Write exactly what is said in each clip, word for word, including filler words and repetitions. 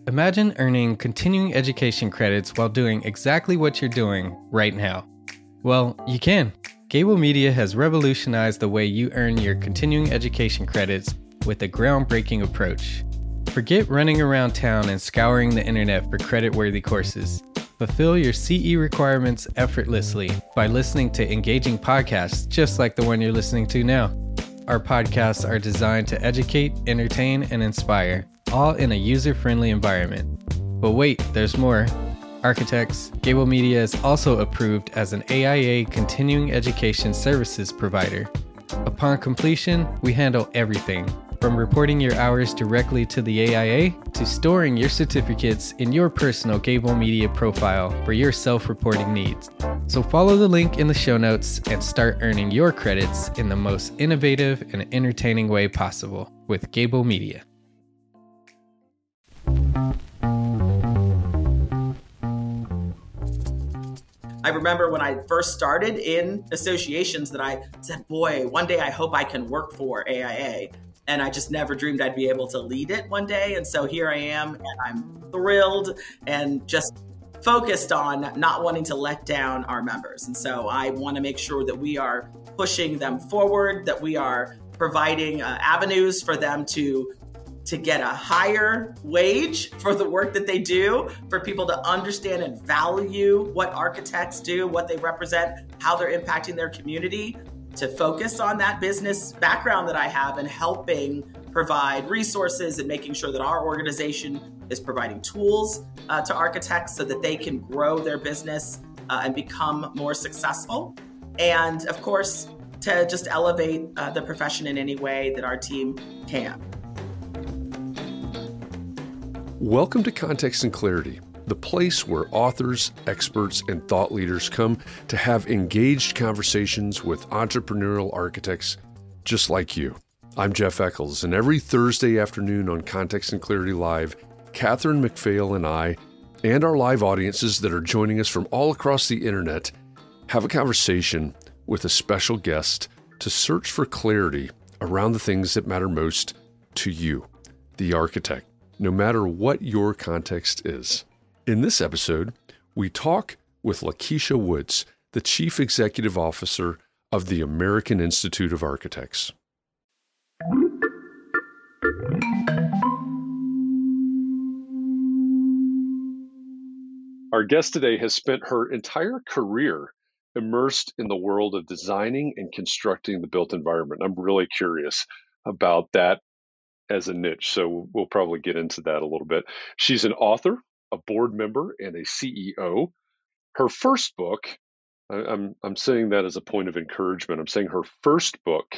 Imagine earning continuing education credits while doing exactly what you're doing right now. Well, you can. Gable Media has revolutionized the way you earn your continuing education credits with a groundbreaking approach. Forget running around town and scouring the internet for credit-worthy courses. Fulfill your C E requirements effortlessly by listening to engaging podcasts just like the one you're listening to now. Our podcasts are designed to educate, entertain, and inspire, all in a user-friendly environment. But wait, there's more. Architects, Gable Media is also approved as an A I A continuing education services provider. Upon completion, we handle everything, from reporting your hours directly to the A I A to storing your certificates in your personal Gable Media profile for your self-reporting needs. So follow the link in the show notes and start earning your credits in the most innovative and entertaining way possible with Gable Media. I remember when I first started in associations that I said, boy, one day I hope I can work for A I A. And I just never dreamed I'd be able to lead it one day. And so here I am, and I'm thrilled and just focused on not wanting to let down our members. And so I want to make sure that we are pushing them forward, that we are providing uh, avenues for them to to get a higher wage for the work that they do, for people to understand and value what architects do, what they represent, how they're impacting their community, to focus on that business background that I have and helping provide resources and making sure that our organization is providing tools uh, to architects so that they can grow their business uh, and become more successful. And of course, to just elevate uh, the profession in any way that our team can. Welcome to Context and Clarity, the place where authors, experts, and thought leaders come to have engaged conversations with entrepreneurial architects just like you. I'm Jeff Eccles, and every Thursday afternoon on Context and Clarity Live, Catherine McPhail and I, and our live audiences that are joining us from all across the internet, have a conversation with a special guest to search for clarity around the things that matter most to you, the architect, no matter what your context is. In this episode, we talk with Lakeisha Woods, the Chief Executive Officer of the American Institute of Architects. Our guest today has spent her entire career immersed in the world of designing and constructing the built environment. I'm really curious about that as a niche, so we'll probably get into that a little bit. She's an author, a board member, and a C E O. Her first book, I'm I'm saying that as a point of encouragement. I'm saying her first book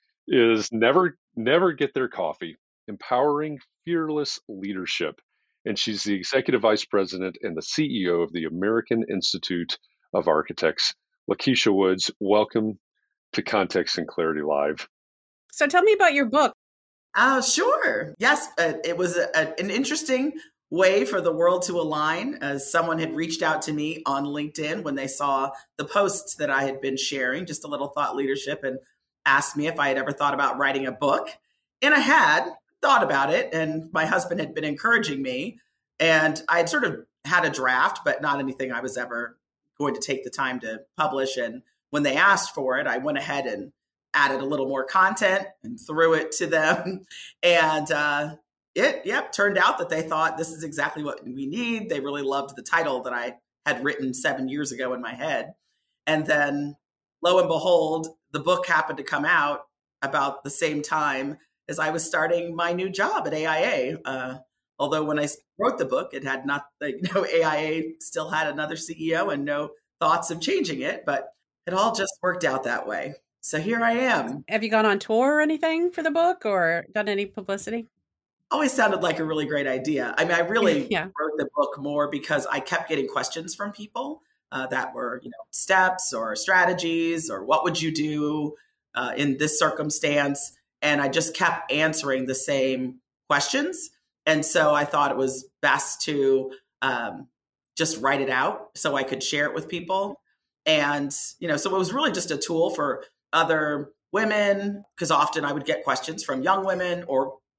is Never Never Get Their Coffee: Empowering Fearless Leadership. And she's the Executive Vice President and the C E O of the American Institute of Architects. Lakeisha Woods, welcome to Context and Clarity Live. So tell me about your book. Uh, sure. Yes, uh, it was a, a, an interesting way for the world to align, as someone had reached out to me on LinkedIn when they saw the posts that I had been sharing, just a little thought leadership, and asked me if I had ever thought about writing a book. And I had thought about it, and my husband had been encouraging me, and I had sort of had a draft, but not anything I was ever going to take the time to publish. And when they asked for it, I went ahead and added a little more content and threw it to them. And uh, it, yep, turned out that they thought this is exactly what we need. They really loved the title that I had written seven years ago in my head. And then lo and behold, the book happened to come out about the same time as I was starting my new job at A I A. Uh, although when I wrote the book, it had not, like, you know, A I A still had another C E O and no thoughts of changing it, but it all just worked out that way. So here I am. Have you gone on tour or anything for the book or done any publicity? Always sounded like a really great idea. I mean, I really yeah. wrote the book more because I kept getting questions from people uh, that were, you know, steps or strategies or what would you do uh, in this circumstance? And I just kept answering the same questions. And so I thought it was best to um, just write it out so I could share it with people. And, you know, so it was really just a tool for other women, because often I would get questions from young women or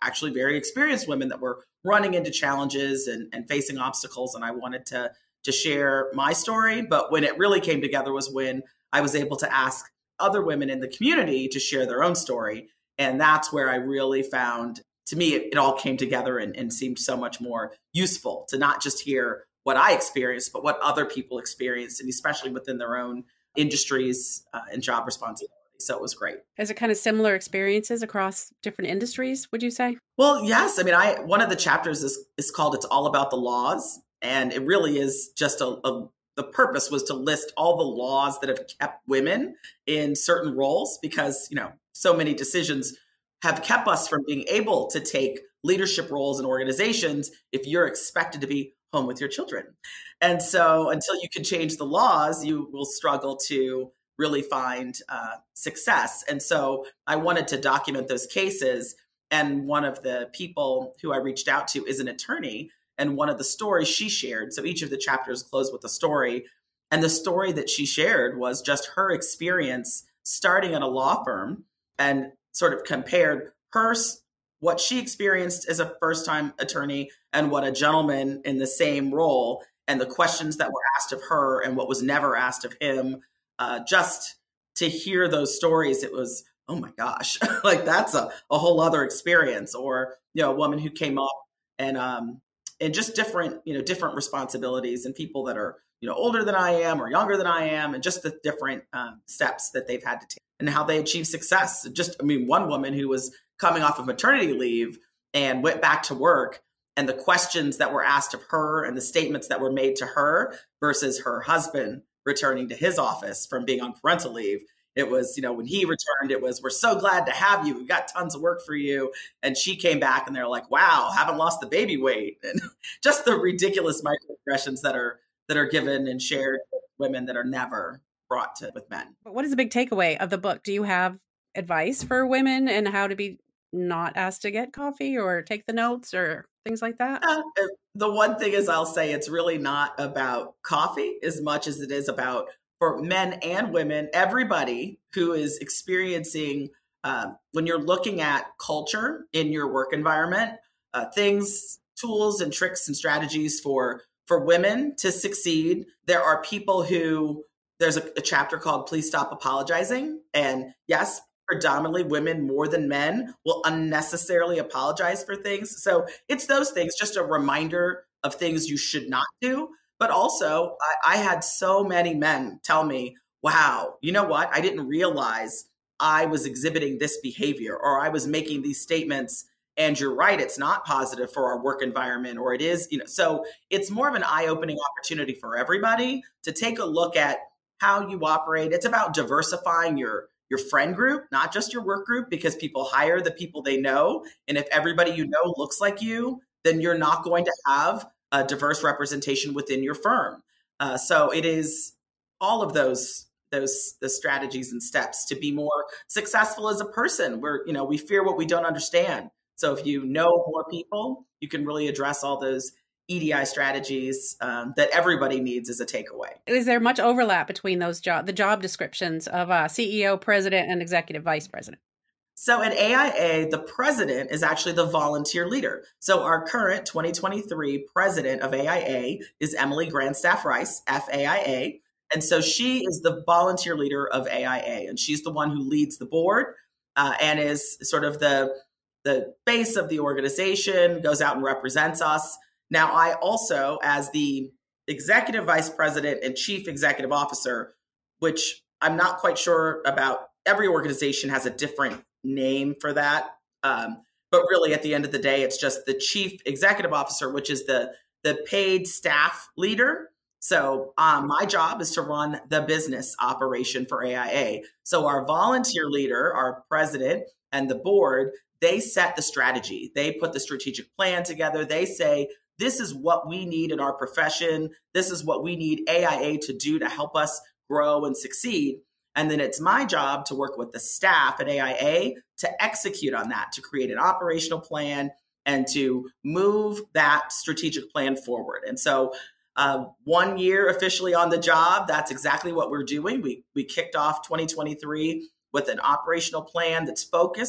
actually very experienced women that were running into challenges and, and facing obstacles. And I wanted to, to share my story. But when it really came together was when I was able to ask other women in the community to share their own story. And that's where I really found, to me, it, it all came together and, and seemed so much more useful to not just hear what I experienced, but what other people experienced, and especially within their own industries uh, and job responsibilities. So it was great. Is it kind of similar experiences across different industries, would you say? Well, yes. I mean, I one of the chapters is is called "It's All About the Laws," and it really is just a, a the purpose was to list all the laws that have kept women in certain roles, because you know so many decisions have kept us from being able to take leadership roles in organizations if you're expected to be home with your children. And so until you can change the laws, you will struggle to really find uh, success. And so I wanted to document those cases. And one of the people who I reached out to is an attorney. And one of the stories she shared, so each of the chapters closed with a story. And the story that she shared was just her experience starting at a law firm, and sort of compared her what she experienced as a first-time attorney and what a gentleman in the same role, and the questions that were asked of her and what was never asked of him. Uh, just to hear those stories, it was, oh my gosh, like that's a, a whole other experience. Or, you know, a woman who came up and, um, and just different, you know, different responsibilities, and people that are, you know, older than I am or younger than I am, and just the different um, steps that they've had to take and how they achieve success. Just, I mean, one woman who was coming off of maternity leave and went back to work, and the questions that were asked of her and the statements that were made to her versus her husband returning to his office from being on parental leave. It was, you know, when he returned, it was, we're so glad to have you. We've got tons of work for you. And she came back and they're like, wow, haven't lost the baby weight. And just the ridiculous microaggressions that are, that are given and shared with women that are never brought to with men. What is the big takeaway of the book? Do you have advice for women and how to be not asked to get coffee or take the notes or things like that? Uh, the one thing is, I'll say it's really not about coffee as much as it is about, for men and women, everybody who is experiencing, um, when you're looking at culture in your work environment, uh, things, tools and tricks and strategies for, for women to succeed. There are people who, there's a, a chapter called Please Stop Apologizing. And yes, predominantly women more than men will unnecessarily apologize for things. So it's those things, just a reminder of things you should not do. But also, I, I had so many men tell me, wow, you know what? I didn't realize I was exhibiting this behavior, or I was making these statements. And you're right, it's not positive for our work environment, or it is, you know, so it's more of an eye-opening opportunity for everybody to take a look at how you operate. It's about diversifying your your friend group, not just your work group, because people hire the people they know. And if everybody you know looks like you, then you're not going to have a diverse representation within your firm. Uh, so it is all of those, those the strategies and steps to be more successful as a person. We're, you know, we fear what we don't understand. So if you know more people, you can really address all those E D I strategies um, that everybody needs as a takeaway. Is there much overlap between those job, the job descriptions of uh, C E O, president, and executive vice president? So at A I A, the president is actually the volunteer leader. So our current twenty twenty-three president of A I A is Emily Grandstaff Rice, F A I A. And so she is the volunteer leader of A I A, and she's the one who leads the board uh, and is sort of the, the base of the organization, goes out and represents us. Now, I also, as the executive vice president and chief executive officer, which I'm not quite sure about, every organization has a different name for that. Um, but really, at the end of the day, it's just the chief executive officer, which is the, the paid staff leader. So um, my job is to run the business operation for A I A. So our volunteer leader, our president, and the board, they set the strategy. They put the strategic plan together. They say, this is what we need in our profession. This is what we need A I A to do to help us grow and succeed. And then it's my job to work with the staff at A I A to execute on that, to create an operational plan and to move that strategic plan forward. And so uh, one year officially on the job, that's exactly what we're doing. We, we kicked off twenty twenty-three with an operational plan that's focused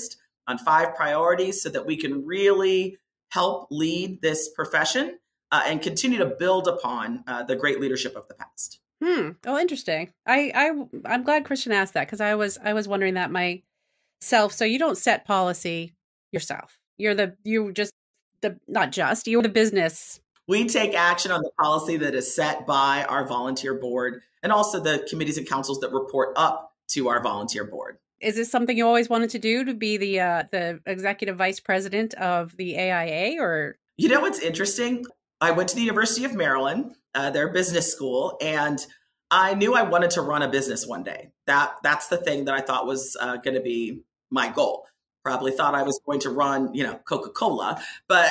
on five priorities so that we can really help lead this profession uh, and continue to build upon uh, the great leadership of the past. Hmm. Oh, interesting. I, I, I'm glad Christian asked that because I was, I was wondering that myself. So you don't set policy yourself. You're the, you just the, not just, you're the business. We take action on the policy that is set by our volunteer board and also the committees and councils that report up to our volunteer board. Is this something you always wanted to do, to be the uh, the executive vice president of the A I A, or? You know what's interesting? I went to the University of Maryland, uh, their business school, and I knew I wanted to run a business one day. That that's the thing that I thought was uh, going to be my goal. Probably thought I was going to run, you know, Coca-Cola, but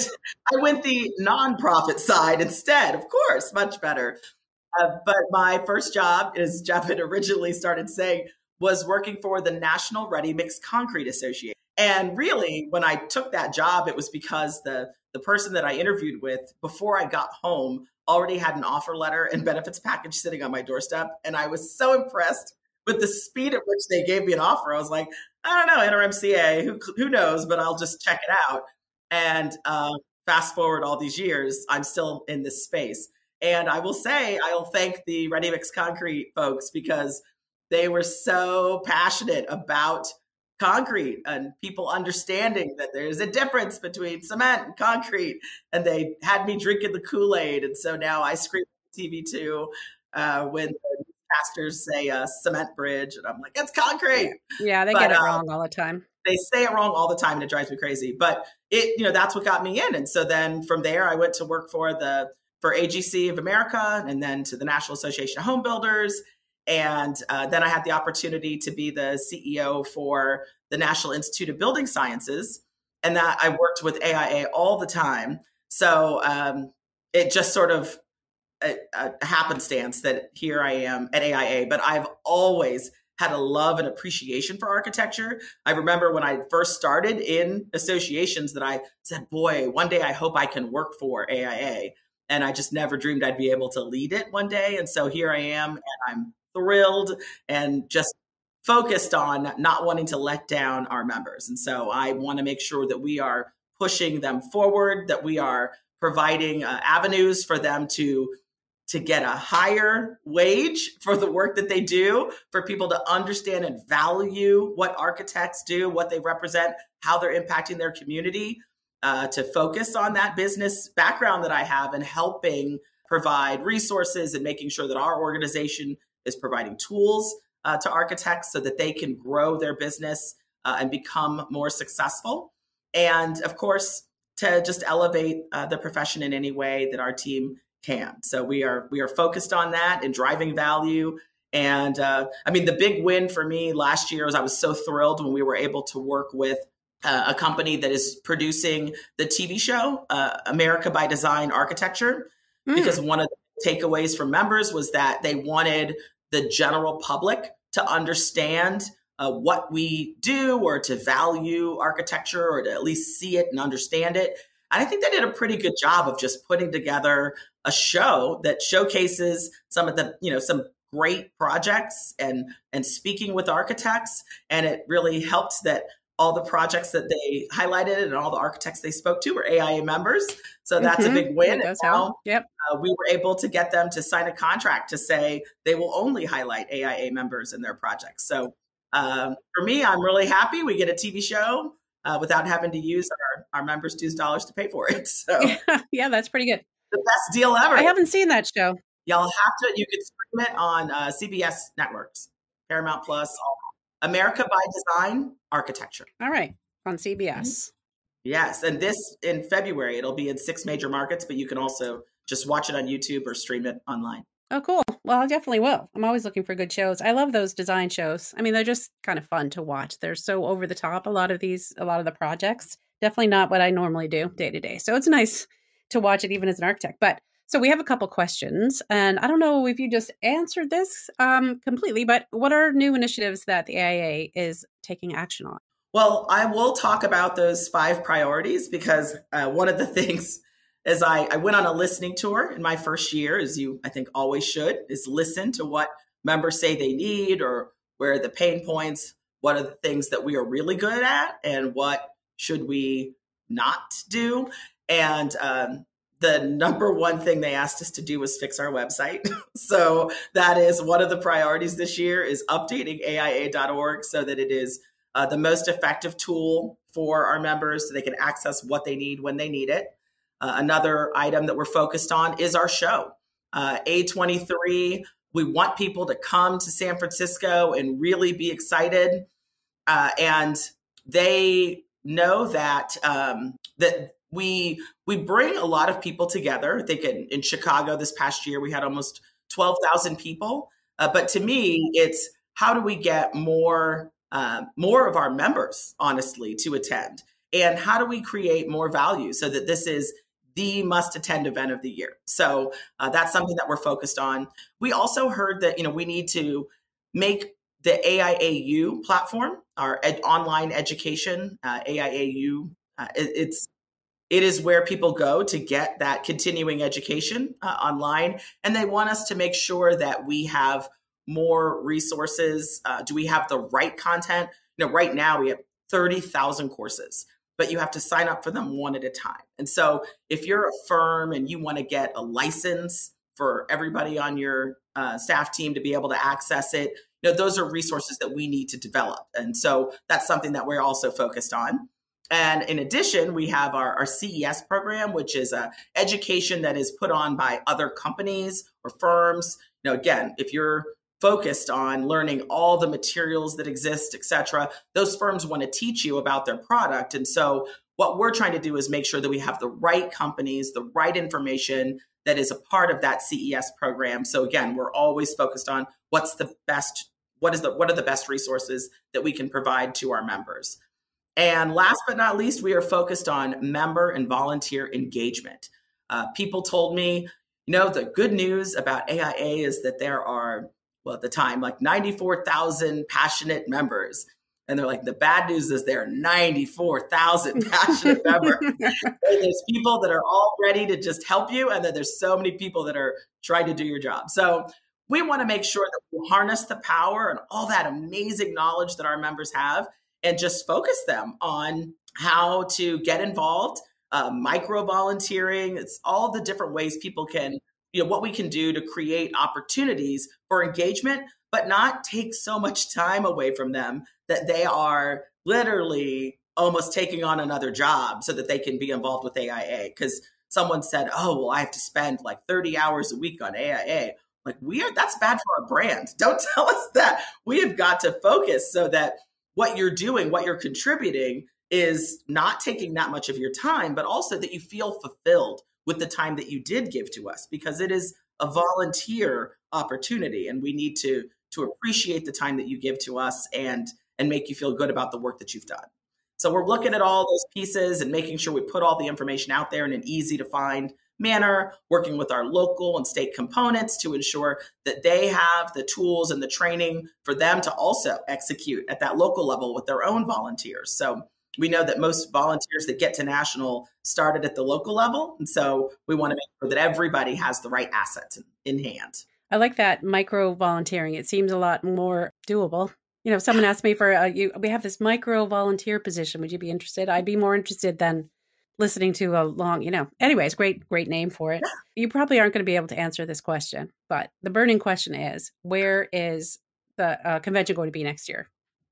I went the nonprofit side instead. Of course, much better. Uh, but my first job, as Jeff had originally started saying, was working for the National Ready Mix Concrete Association. And really, when I took that job, it was because the, the person that I interviewed with before I got home already had an offer letter and benefits package sitting on my doorstep. And I was so impressed with the speed at which they gave me an offer. I was like, I don't know, N R M C A, who, who knows, but I'll just check it out. And uh, fast forward all these years, I'm still in this space. And I will say, I'll thank the Ready Mix Concrete folks because they were so passionate about concrete and people understanding that there's a difference between cement and concrete. And they had me drinking the Kool-Aid. And so now I scream on T V too uh, when the pastors say uh, cement bridge. And I'm like, it's concrete. Yeah, they but, get it uh, wrong all the time. They say it wrong all the time and it drives me crazy. But it, you know, that's what got me in. And so then from there, I went to work for the for A G C of America and then to the National Association of Home Builders. And uh, then I had the opportunity to be the C E O for the National Institute of Building Sciences. And that I worked with A I A all the time. So um, it just sort of a, a happenstance that here I am at A I A. But I've always had a love and appreciation for architecture. I remember when I first started in associations that I said, boy, one day I hope I can work for A I A. And I just never dreamed I'd be able to lead it one day. And so here I am, and I'm thrilled and just focused on not wanting to let down our members. And so I want to make sure that we are pushing them forward, that we are providing uh, avenues for them to, to get a higher wage for the work that they do, for people to understand and value what architects do, what they represent, how they're impacting their community, uh, to focus on that business background that I have and helping provide resources and making sure that our organization is providing tools uh, to architects so that they can grow their business uh, and become more successful. And of course, to just elevate uh, the profession in any way that our team can. So we are we are focused on that and driving value. And uh, I mean, the big win for me last year was I was so thrilled when we were able to work with uh, a company that is producing the T V show, uh, America by Design Architecture, mm. because one of the takeaways from members was that they wanted the general public to understand uh, what we do or to value architecture or to at least see it and understand it. And I think they did a pretty good job of just putting together a show that showcases some of the, you know, some great projects and, and speaking with architects. And it really helped that all the projects that they highlighted and all the architects they spoke to were A I A members. So that's mm-hmm. a big win. And now, yep. uh, we were able to get them to sign a contract to say they will only highlight A I A members in their projects. So um, for me, I'm really happy we get a T V show uh, without having to use our, our members' dues dollars to pay for it. So yeah, that's pretty good. The best deal ever. I haven't seen that show. Y'all have to, you can stream it on uh, C B S networks, Paramount Plus, all America by Design Architecture. All right. On C B S. Yes. And this in February, it'll be in six major markets, but you can also just watch it on YouTube or stream it online. Oh, cool. Well, I definitely will. I'm always looking for good shows. I love those design shows. I mean, they're just kind of fun to watch. They're so over the top. A lot of these, a lot of the projects, definitely not what I normally do day to day. So it's nice to watch it even as an architect. But so we have a couple questions, and I don't know if you just answered this um, completely, but what are new initiatives that the A I A is taking action on? Well, I will talk about those five priorities because uh, one of the things is I, I went on a listening tour in my first year, as you, I think, always should, is listen to what members say they need or where are the pain points. what are the things that we are really good at and what should we not do. And um, the number one thing they asked us to do was fix our website. So that is one of the priorities this year, is updating A I A dot org so that it is uh, the most effective tool for our members so they can access what they need when they need it. Uh, another item that we're focused on is our show. Uh, A twenty-three, we want people to come to San Francisco and really be excited. Uh, and they know that um, that we we bring a lot of people together. I think in, in Chicago this past year, we had almost twelve thousand people. Uh, but to me, it's how do we get more uh, more of our members, honestly, to attend? And how do we create more value so that this is the must-attend event of the year? So uh, that's something that we're focused on. We also heard that, you know, we need to make the A I A U platform, our ed- online education, uh, A I A U, uh, it, it's it is where people go to get that continuing education uh, online, and they want us to make sure that we have more resources. Uh, do we have the right content? You know, right now we have thirty thousand courses, but you have to sign up for them one at a time. And so if you're a firm and you want to get a license for everybody on your uh, staff team to be able to access it, you know, those are resources that we need to develop. And so that's something that we're also focused on. And in addition, we have our, our C E S program, which is a education that is put on by other companies or firms. You know, again, if you're focused on learning all the materials that exist, et cetera, those firms want to teach you about their product. And so what we're trying to do is make sure that we have the right companies, the right information that is a part of that C E S program. So again, we're always focused on what's the best, what is the, what are the best resources that we can provide to our members. And last but not least, we are focused on member and volunteer engagement. Uh, people told me, you know, the good news about A I A is that there are, well, at the time, like ninety-four thousand passionate members. And they're like, the bad news is there are ninety-four thousand passionate members. There's people that are all ready to just help you. And then there's so many people that are trying to do your job. So we want to make sure that we harness the power and all that amazing knowledge that our members have and just focus them on how to get involved, uh, micro volunteering. It's all the different ways people can, you know, what we can do to create opportunities for engagement, but not take so much time away from them that they are literally almost taking on another job so that they can be involved with A I A. Because someone said, oh, well, I have to spend like thirty hours a week on A I A. Like, we are, that's bad for our brand. Don't tell us that. We have got to focus so that what you're doing, what you're contributing is not taking that much of your time, but also that you feel fulfilled with the time that you did give to us, because it is a volunteer opportunity and we need to, to appreciate the time that you give to us and, and make you feel good about the work that you've done. So we're looking at all those pieces and making sure we put all the information out there in an easy to find manner, working with our local and state components to ensure that they have the tools and the training for them to also execute at that local level with their own volunteers. So we know that most volunteers that get to national started at the local level. And so we want to make sure that everybody has the right assets in, in hand. I like that micro volunteering. It seems a lot more doable. You know, if someone asked me for, a, you, we have this micro volunteer position. Would you be interested? I'd be more interested than listening to a long, you know, anyways, great, great name for it. You probably aren't going to be able to answer this question, but the burning question is, where is the uh, convention going to be next year?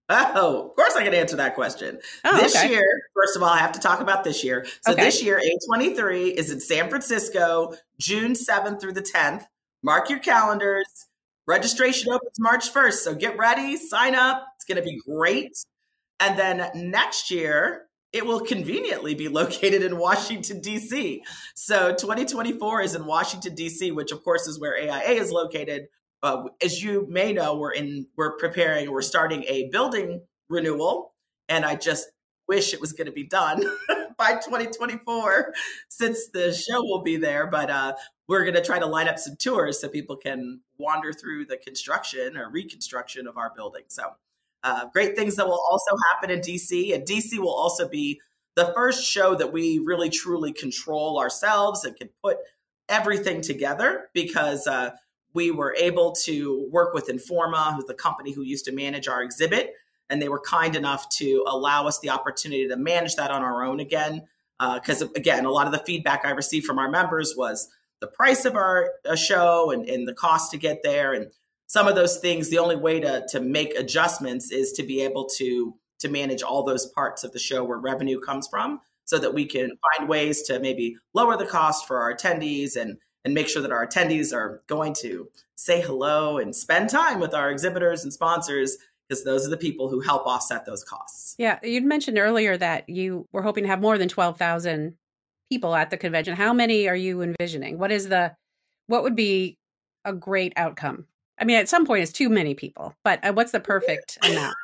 Oh, of course I can answer that question. Oh, this okay. year, first of all, I have to talk about this year. So Okay. this year, A twenty-three is in San Francisco, June seventh through the tenth. Mark your calendars. Registration opens March first. So get ready, sign up. It's going to be great. And then next year, it will conveniently be located in Washington, D C. So twenty twenty-four is in Washington, D C, which of course is where A I A is located. Uh, as you may know, we're in, we're preparing, we're starting a building renewal. And I just wish it was going to be done by twenty twenty-four since the show will be there. But uh, we're going to try to line up some tours so people can wander through the construction or reconstruction of our building. So Uh, great things that will also happen in D C. And D C will also be the first show that we really truly control ourselves and can put everything together, because uh, we were able to work with Informa, who's the company who used to manage our exhibit. and they were kind enough to allow us the opportunity to manage that on our own again. Because uh, again, a lot of the feedback I received from our members was the price of our uh, show and, and the cost to get there. And some of those things, the only way to, to make adjustments is to be able to, to manage all those parts of the show where revenue comes from, so that we can find ways to maybe lower the cost for our attendees and, and make sure that our attendees are going to say hello and spend time with our exhibitors and sponsors, because those are the people who help offset those costs. Yeah. You'd mentioned earlier that you were hoping to have more than twelve thousand people at the convention. How many are you envisioning? What is the, what would be a great outcome? I mean, at some point it's too many people, but what's the perfect amount?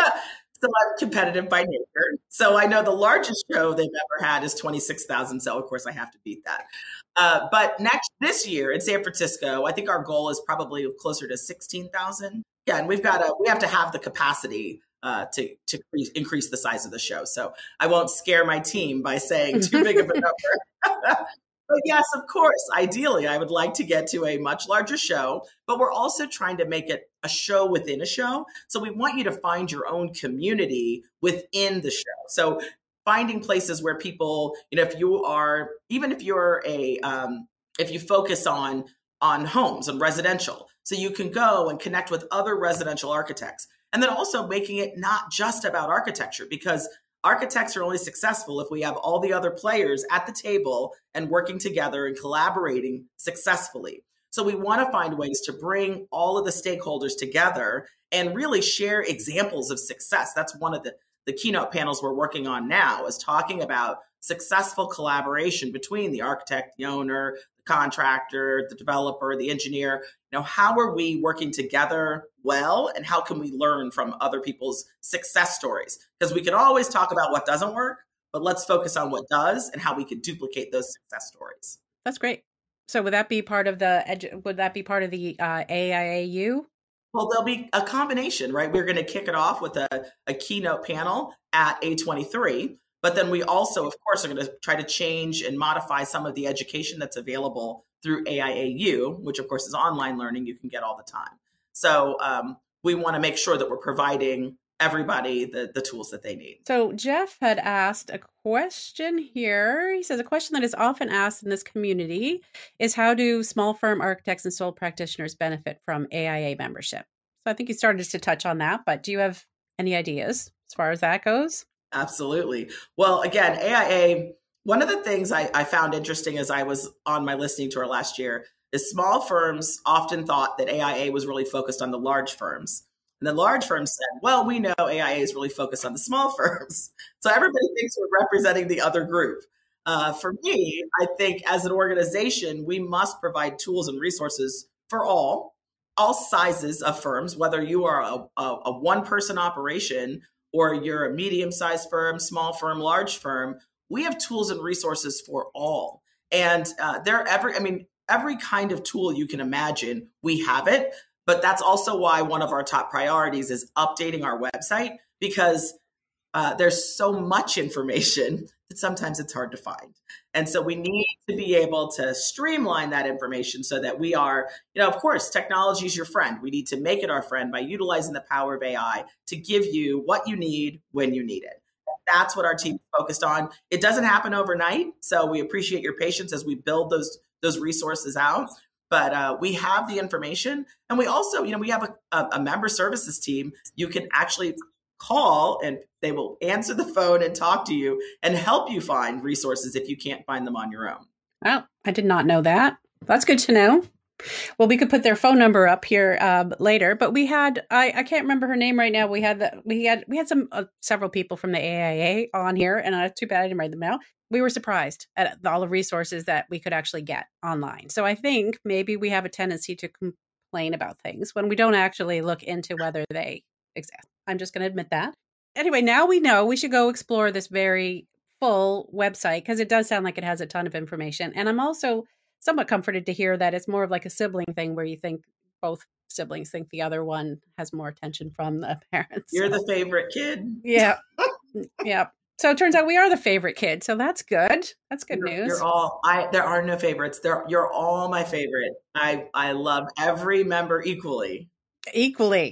So I'm competitive by nature. So I know the largest show they've ever had is twenty-six thousand. So of course I have to beat that. Uh, but next, this year in San Francisco, I think our goal is probably closer to sixteen thousand. Yeah, and we've got to, we have to have the capacity uh, to, to increase, increase the size of the show. So I won't scare my team by saying too big of a number. But yes, of course, ideally, I would like to get to a much larger show, but we're also trying to make it a show within a show. So we want you to find your own community within the show. So finding places where people, you know, if you are, even if you're a, um, if you focus on, on homes and residential, so you can go and connect with other residential architects. And then also making it not just about architecture, because architects are only successful if we have all the other players at the table and working together and collaborating successfully. So we want to find ways to bring all of the stakeholders together and really share examples of success. That's one of the, the keynote panels we're working on now, is talking about successful collaboration between the architect, the owner, the contractor, the developer, the engineer. You know, how are we working together well, and how can we learn from other people's success stories? Because we can always talk about what doesn't work, but let's focus on what does and how we can duplicate those success stories. That's great. So would that be part of the edu- would that be part of the uh, A I A U? Well, there'll be a combination, right? We're going to kick it off with a, a keynote panel at A twenty-three, but then we also, of course, are going to try to change and modify some of the education that's available through A I A U, which of course is online learning you can get all the time. So um, we want to make sure that we're providing everybody the, the tools that they need. So Jeff had asked a question here. He says, a question that is often asked in this community is, how do small firm architects and sole practitioners benefit from A I A membership? So I think you started to touch on that, but do you have any ideas as far as that goes? Absolutely. Well, again, A I A, one of the things I, I found interesting as I was on my listening tour last year is small firms often thought that A I A was really focused on the large firms. And the large firms said, well, we know A I A is really focused on the small firms. So everybody thinks we're representing the other group. Uh, for me, I think as an organization, we must provide tools and resources for all, all sizes of firms, whether you are a, a, a one-person operation or you're a medium-sized firm, small firm, large firm. We have tools and resources for all. And uh, they're every, I mean, every kind of tool you can imagine, we have it. But that's also why one of our top priorities is updating our website, because uh, there's so much information that sometimes it's hard to find. And so we need to be able to streamline that information so that we are, you know, of course, technology is your friend. We need to make it our friend by utilizing the power of A I to give you what you need when you need it. That's what our team is focused on. It doesn't happen overnight. So we appreciate your patience as we build those, those resources out. But uh, we have the information, and we also, you know, we have a, a, a member services team. You can actually call and they will answer the phone and talk to you and help you find resources if you can't find them on your own. Oh, I did not know that. That's good to know. Well, we could put their phone number up here um, later, but we had, I, I can't remember her name right now. We had, the, we had, we had some, uh, several people from the A I A on here, and uh, too bad I didn't write them down. We were surprised at all the resources that we could actually get online. So I think maybe we have a tendency to complain about things when we don't actually look into whether they exist. I'm just going to admit that. Anyway, now we know we should go explore this very full website, because it does sound like it has a ton of information. And I'm also somewhat comforted to hear that it's more of like a sibling thing where you think both siblings think the other one has more attention from the parents. You're the favorite kid. Yeah. Yeah. So it turns out we are the favorite kid. So that's good. That's good you're, news. You're all, I, there are no favorites. There, you're all my favorite. I, I love every member equally. Equally.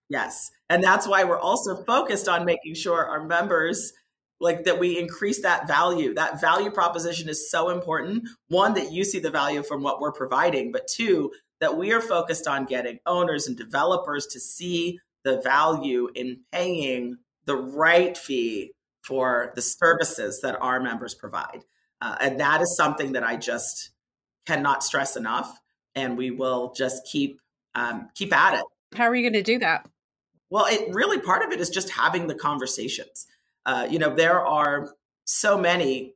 Yes. And that's why we're also focused on making sure our members, like that we increase that value. That value proposition is so important. One, that you see the value from what we're providing, but two, that we are focused on getting owners and developers to see the value in paying the right fee for the services that our members provide. Uh, and that is something that I just cannot stress enough. And we will just keep um, keep at it. How are you going to do that? Well, it really, part of it is just having the conversations. Uh, you know, there are so many,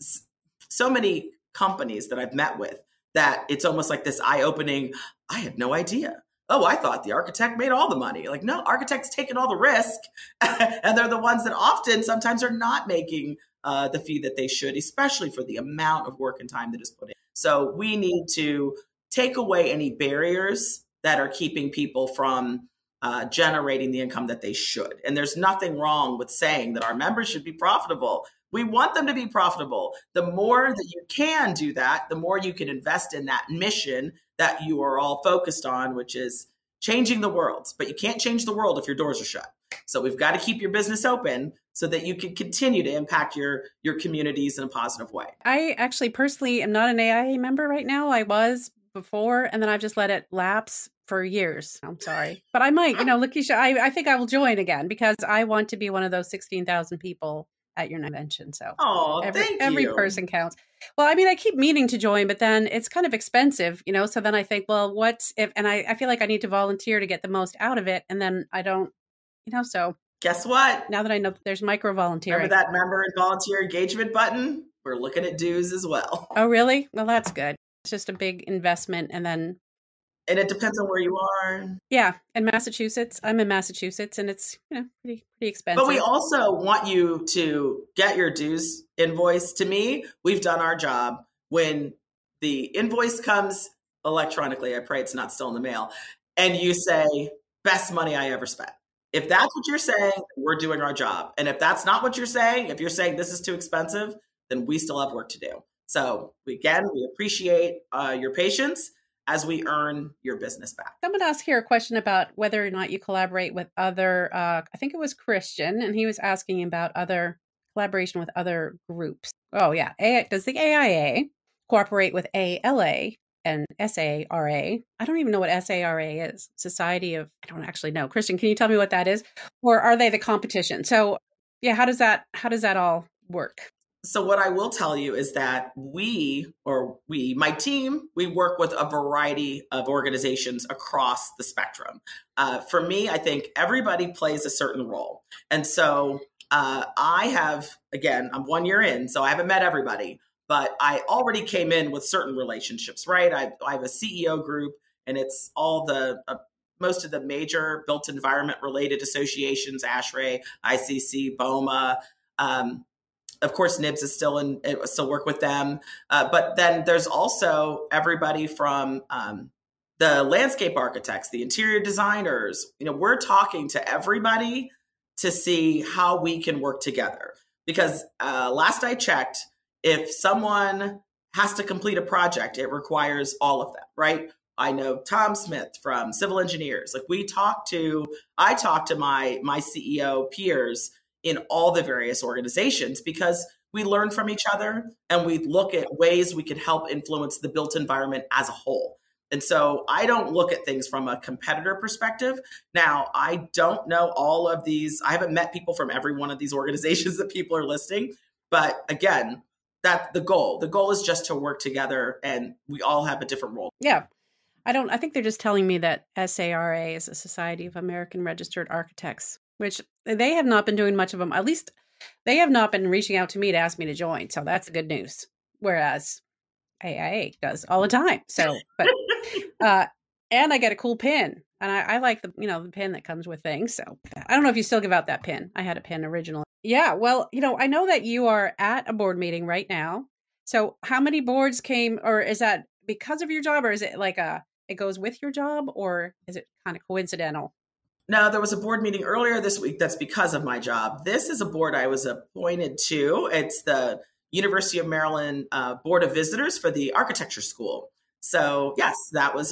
so many companies that I've met with that it's almost like this eye-opening, I had no idea. Oh, I thought the architect made all the money. Like, no, architects taking all the risk. And they're the ones that often sometimes are not making uh, the fee that they should, especially for the amount of work and time that is put in. So we need to take away any barriers that are keeping people from Uh, generating the income that they should. And there's nothing wrong with saying that our members should be profitable. We want them to be profitable. The more that you can do that, the more you can invest in that mission that you are all focused on, which is changing the world. But you can't change the world if your doors are shut. So we've got to keep your business open so that you can continue to impact your, your communities in a positive way. I actually personally am not an A I A member right now. I was before, and then I've just let it lapse for years. I'm sorry, but I might, you know, Lakeisha, I, I think I will join again because I want to be one of those sixteen thousand people at your convention. So oh, every, thank every you. person counts. Well, I mean, I keep meaning to join, but then it's kind of expensive, you know? So then I think, well, what's if, and I, I feel like I need to volunteer to get the most out of it. And then I don't, you know, so guess what? Now that I know that there's micro volunteering. Remember that member and volunteer engagement button? We're looking at dues as well. Oh, really? Well, that's good. It's just a big investment. And then And it depends on where you are. Yeah, in Massachusetts. I'm in Massachusetts, and it's, you know, pretty pretty expensive. But we also want you to get your dues invoice. To me, we've done our job. When the invoice comes electronically, I pray it's not still in the mail, and you say, best money I ever spent. If that's what you're saying, we're doing our job. And if that's not what you're saying, if you're saying this is too expensive, then we still have work to do. So again, we appreciate uh, your patience as we earn your business back. Someone asked here a question about whether or not you collaborate with other, uh, I think it was Christian, and he was asking about other collaboration with other groups. Oh, yeah. A- does the A I A cooperate with A L A and S A R A? I don't even know what S A R A is. Society of, I don't actually know. Christian, can you tell me what that is? Or are they the competition? So, yeah, how does that, how does that all work? So what I will tell you is that we, or we, my team, we work with a variety of organizations across the spectrum. Uh, for me, I think everybody plays a certain role. And so uh, I have, again, I'm one year in, so I haven't met everybody, but I already came in with certain relationships, right? I, I have a C E O group, and it's all the, uh, most of the major built environment related associations, ASHRAE, I C C, BOMA, um, of course, N I B S is still in, it still work with them. Uh, but then there's also everybody from um, the landscape architects, the interior designers. You know, we're talking to everybody to see how we can work together. Because uh, last I checked, if someone has to complete a project, it requires all of them, right? I know Tom Smith from Civil Engineers. Like we talk to, I talk to my my C E O peers in all the various organizations because we learn from each other and we look at ways we could help influence the built environment as a whole. And so I don't look at things from a competitor perspective. Now, I don't know all of these. I haven't met people from every one of these organizations that people are listing. But again, that's the goal. The goal is just to work together, and we all have a different role. Yeah. I don't, I think they're just telling me that S A R A is a Society of American Registered Architects, which they have not been doing much of them. At least they have not been reaching out to me to ask me to join. So that's good news. Whereas A I A does all the time. So, but, uh, and I get a cool pin, and I, I like the, you know, the pin that comes with things. So I don't know if you still give out that pin. I had a pin originally. Yeah. Well, you know, I know that you are at a board meeting right now. So how many boards came, or is that because of your job, or is it like a, it goes with your job, or is it kind of coincidental? No, there was a board meeting earlier this week that's because of my job. This is a board I was appointed to. It's the University of Maryland uh, Board of Visitors for the Architecture School. So yes, that was a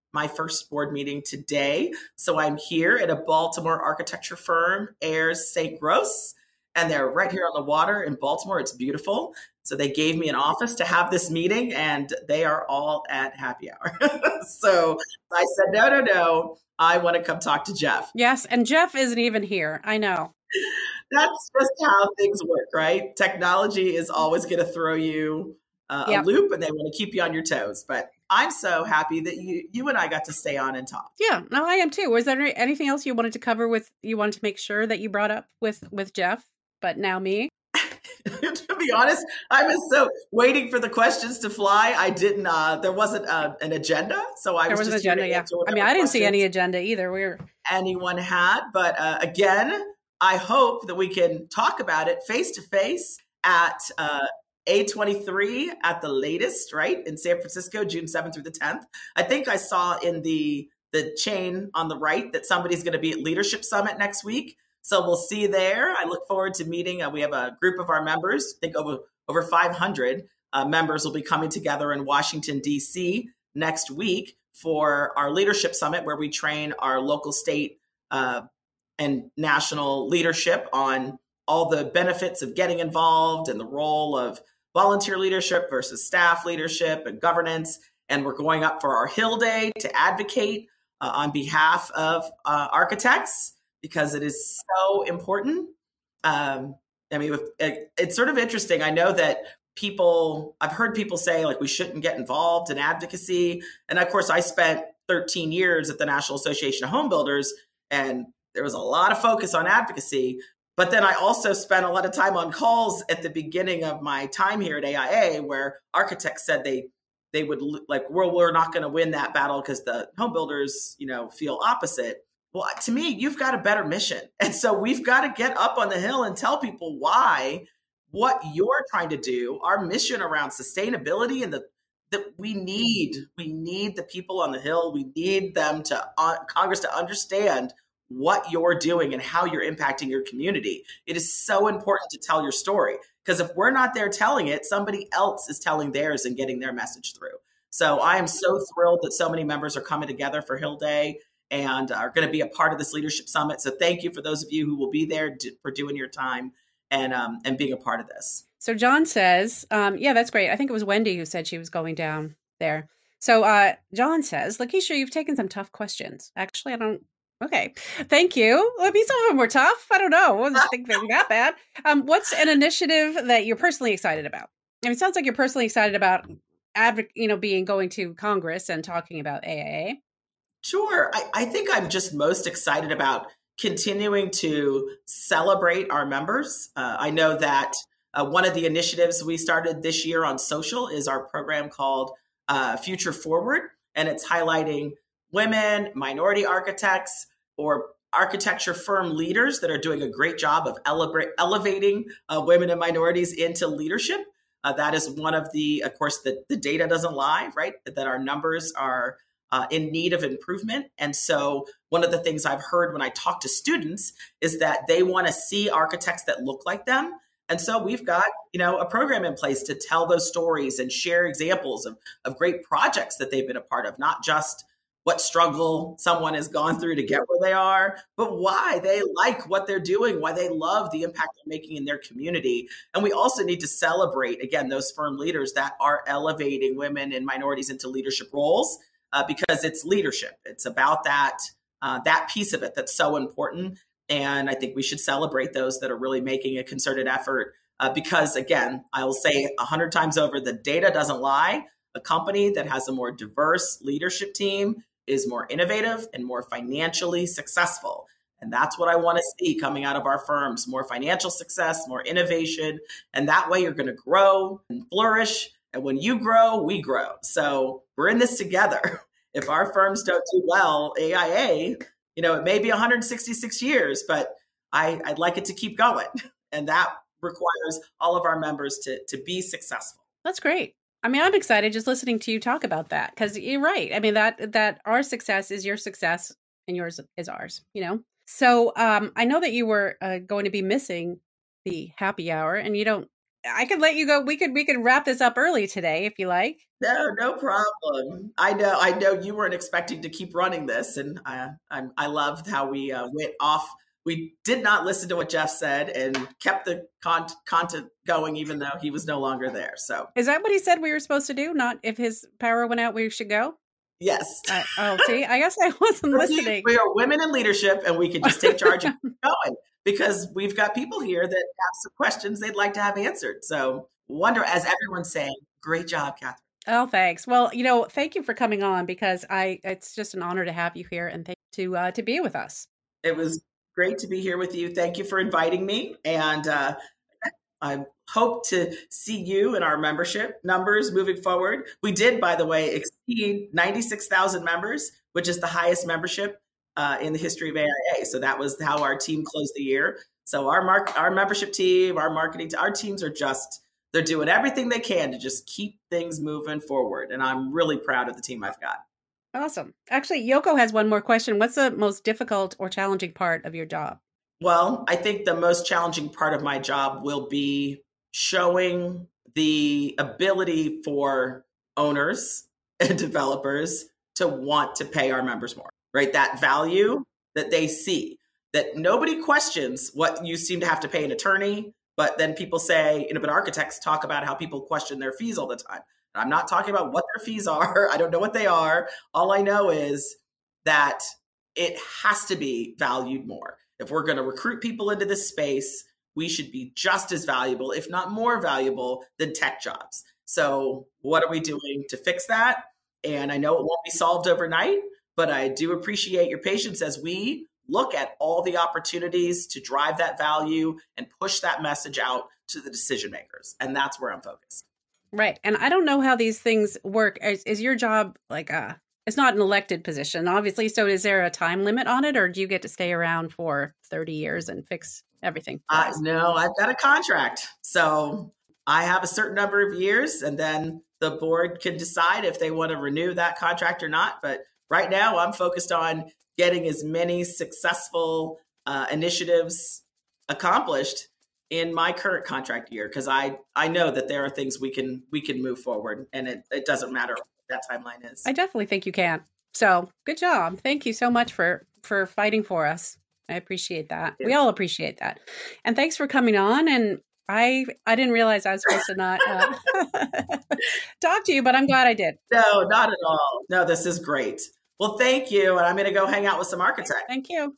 my first board meeting today. So I'm here at a Baltimore architecture firm, Ayers Saint Gross, and they're right here on the water in Baltimore. It's beautiful. So they gave me an office to have this meeting, and they are all at happy hour. So I said, no, no, no. I want to come talk to Jeff. Yes, and Jeff isn't even here. I know. That's just how things work, right? Technology is always going to throw you uh, yep. a loop, and they want to keep you on your toes. But I'm so happy that you you and I got to stay on and talk. Yeah, no, I am too. Was there anything else you wanted to cover with, you wanted to make sure that you brought up with, with Jeff, but now me? To be honest, I was so waiting for the questions to fly. I didn't, uh, there wasn't uh, an agenda. So I there was, was just an agenda, yeah. I mean, I didn't see any agenda either. We were anyone had, but uh, again, I hope that we can talk about it face to face at uh, A twenty-three at the latest, right? In San Francisco, June seventh through the tenth. I think I saw in the, the chain on the right that somebody's going to be at Leadership Summit next week. So we'll see you there. I look forward to meeting. Uh, we have a group of our members. I think over, over five hundred uh, members will be coming together in Washington, D C next week for our Leadership Summit, where we train our local, state, uh, and national leadership on all the benefits of getting involved and the role of volunteer leadership versus staff leadership and governance. And we're going up for our Hill Day to advocate uh, on behalf of uh, architects, because it is so important. Um, I mean, it, it's sort of interesting. I know that people, I've heard people say, like, we shouldn't get involved in advocacy. And of course, I spent thirteen years at the National Association of Home Builders, and there was a lot of focus on advocacy. But then I also spent a lot of time on calls at the beginning of my time here at A I A, where architects said they they would, like, well, we're not going to win that battle because the home builders, you know, feel opposite. Well, to me, you've got a better mission. And so we've got to get up on the Hill and tell people why, what you're trying to do, our mission around sustainability, and the that we need, we need the people on the Hill. We need them to, uh, Congress to understand what you're doing and how you're impacting your community. It is so important to tell your story, because if we're not there telling it, somebody else is telling theirs and getting their message through. So I am so thrilled that so many members are coming together for Hill Day and are going to be a part of this leadership summit. So thank you for those of you who will be there do, for doing your time and um, and being a part of this. So John says, um, yeah, that's great. I think it was Wendy who said she was going down there. So uh, John says, Lakeisha, you've taken some tough questions. Actually, I don't. Okay. Thank you. I mean, some of them were tough. I don't know. I don't think they were that bad. Um, what's an initiative that you're personally excited about? I mean, it sounds like you're personally excited about, adv- you know, being going to Congress and talking about A I A. Sure. I, I think I'm just most excited about continuing to celebrate our members. Uh, I know that uh, one of the initiatives we started this year on social is our program called uh, Future Forward, and it's highlighting women, minority architects, or architecture firm leaders that are doing a great job of ele- elevating uh, women and minorities into leadership. Uh, that is one of the, of course, the, the data doesn't lie, right? That our numbers are Uh, in need of improvement. And so one of the things I've heard when I talk to students is that they want to see architects that look like them. And so we've got, you know, a program in place to tell those stories and share examples of, of great projects that they've been a part of, not just what struggle someone has gone through to get where they are, but why they like what they're doing, why they love the impact they're making in their community. And we also need to celebrate, again, those firm leaders that are elevating women and minorities into leadership roles. Uh, because it's leadership. It's about that uh, that piece of it that's so important. And I think we should celebrate those that are really making a concerted effort uh, because, again, I will say a hundred times over, the data doesn't lie. A company that has a more diverse leadership team is more innovative and more financially successful. And that's what I want to see coming out of our firms, more financial success, more innovation. And that way you're going to grow and flourish. And when you grow, we grow. So we're in this together. If our firms don't do well, A I A, you know, it may be one hundred sixty-six years, but I, I'd like it to keep going. And that requires all of our members to, to be successful. That's great. I mean, I'm excited just listening to you talk about that, because you're right. I mean, that that our success is your success and yours is ours, you know? So um, I know that you were uh, going to be missing the happy hour, and you don't I could let you go. We could we could wrap this up early today if you like. No, no problem. I know, I know you weren't expecting to keep running this, and I, I, I loved how we uh, went off. We did not listen to what Jeff said and kept the con- content going, even though he was no longer there. So, is that what he said we were supposed to do? Not if his power went out, we should go. Yes. Uh, oh, see, I guess I wasn't listening. We are women in leadership, and we can just take charge and keep going because we've got people here that have some questions they'd like to have answered. So, wonder, as everyone's saying, great job, Catherine. Oh, thanks. Well, you know, thank you for coming on because I it's just an honor to have you here and thank you to uh, to be with us. It was great to be here with you. Thank you for inviting me, and uh, I hope to see you in our membership numbers moving forward. We did, by the way, exceed ninety-six thousand members, which is the highest membership uh, in the history of A I A. So that was how our team closed the year. So our mark, our membership team, our marketing, our teams are just. They're doing everything they can to just keep things moving forward. And I'm really proud of the team I've got. Awesome. Actually, Yoko has one more question. What's the most difficult or challenging part of your job? Well, I think the most challenging part of my job will be showing the ability for owners and developers to want to pay our members more, right? That value that they see, that nobody questions what you seem to have to pay an attorney. But then people say, you know, but architects talk about how people question their fees all the time. And I'm not talking about what their fees are. I don't know what they are. All I know is that it has to be valued more. If we're going to recruit people into this space, we should be just as valuable, if not more valuable, than tech jobs. So what are we doing to fix that? And I know it won't be solved overnight, but I do appreciate your patience as we look at all the opportunities to drive that value and push that message out to the decision makers. And that's where I'm focused. Right. And I don't know how these things work. Is, is your job like a, it's not an elected position, obviously. So is there a time limit on it or do you get to stay around for thirty years and fix everything? Uh, no, I've got a contract. So I have a certain number of years and then the board can decide if they want to renew that contract or not. But right now I'm focused on getting as many successful uh, initiatives accomplished in my current contract year, because I, I know that there are things we can we can move forward, and it, it doesn't matter what that timeline is. I definitely think you can. So good job. Thank you so much for for fighting for us. I appreciate that. Yeah. We all appreciate that. And thanks for coming on. And I I didn't realize I was supposed to not uh, talk to you, but I'm glad I did. No, not at all. No, this is great. Well, thank you. And I'm going to go hang out with some architects. Thank you.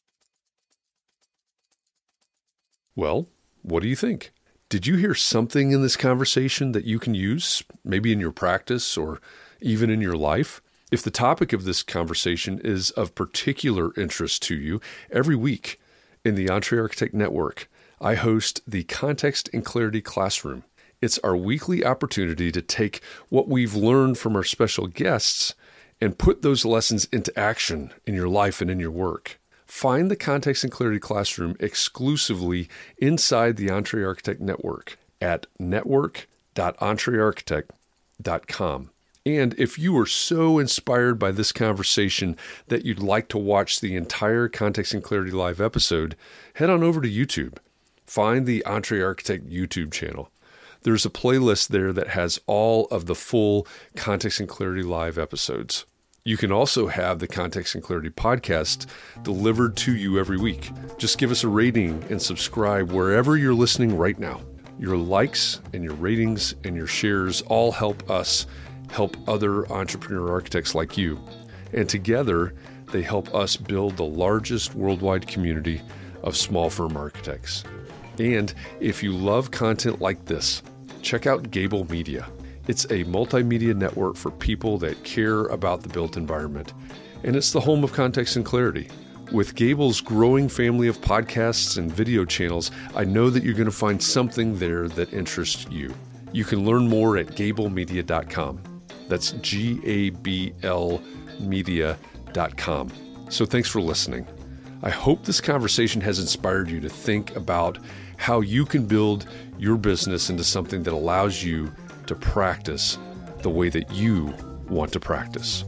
Well, what do you think? Did you hear something in this conversation that you can use, maybe in your practice or even in your life? If the topic of this conversation is of particular interest to you, every week in the EntreArchitect Network, I host the Context and Clarity Classroom. It's our weekly opportunity to take what we've learned from our special guests and put those lessons into action in your life and in your work. Find the Context and Clarity Classroom exclusively inside the EntreArchitect Network at network dot entrearchitect dot com. And if you are so inspired by this conversation that you'd like to watch the entire Context and Clarity Live episode, head on over to YouTube. Find the EntreArchitect YouTube channel. There's a playlist there that has all of the full Context and Clarity Live episodes. You can also have the Context and Clarity podcast delivered to you every week. Just give us a rating and subscribe wherever you're listening right now. Your likes and your ratings and your shares all help us help other entrepreneur architects like you. And together, they help us build the largest worldwide community of small firm architects. And if you love content like this, check out Gable Media. It's a multimedia network for people that care about the built environment. And it's the home of Context and Clarity. With Gable's growing family of podcasts and video channels, I know that you're going to find something there that interests you. You can learn more at gable media dot com. That's G A B L media dot com. So thanks for listening. I hope this conversation has inspired you to think about how you can build your business into something that allows you to practice the way that you want to practice.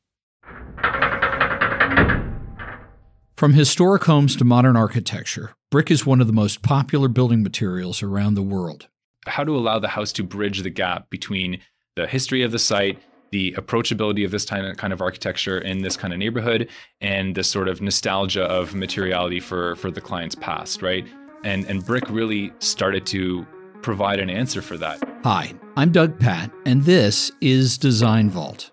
From historic homes to modern architecture, Brick is one of the most popular building materials around the world. How to allow the house to bridge the gap between the history of the site, the approachability of this kind of architecture in this kind of neighborhood, and the sort of nostalgia of materiality for, for the client's past, right? And, and Brick really started to provide an answer for that. Hi, I'm Doug Patt, and this is Design Vault.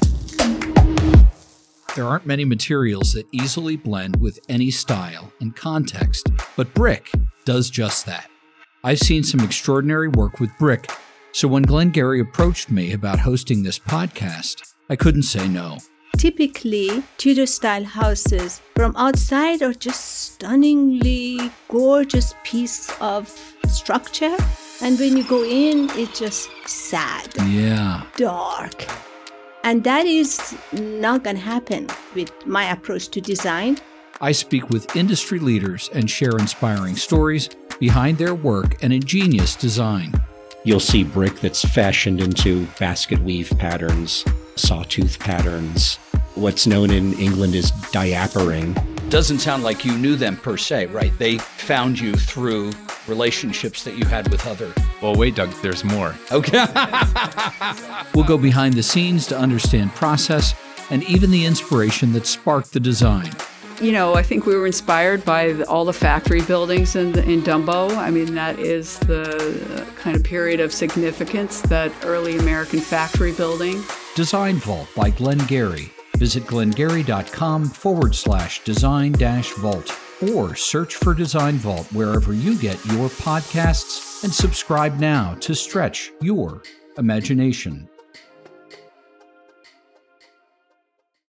There aren't many materials that easily blend with any style and context, but brick does just that. I've seen some extraordinary work with brick, so when Glengarry approached me about hosting this podcast, I couldn't say no. Typically, Tudor-style houses from outside are just stunningly gorgeous piece of structure, and when you go in, it's just sad, yeah, dark. And that is not going to happen with my approach to design. I speak with industry leaders and share inspiring stories behind their work and ingenious design. You'll see brick that's fashioned into basket weave patterns, sawtooth patterns. What's known in England as diapering. Doesn't sound like you knew them per se, right? They found you through relationships that you had with other... Well, wait, Doug, there's more. Okay. We'll go behind the scenes to understand process and even the inspiration that sparked the design. You know, I think we were inspired by the, all the factory buildings in, in Dumbo. I mean, that is the kind of period of significance, that early American factory building. Design Vault by Glengarry. Visit glengarry.com forward slash design dash vault or search for Design Vault wherever you get your podcasts and subscribe now to stretch your imagination.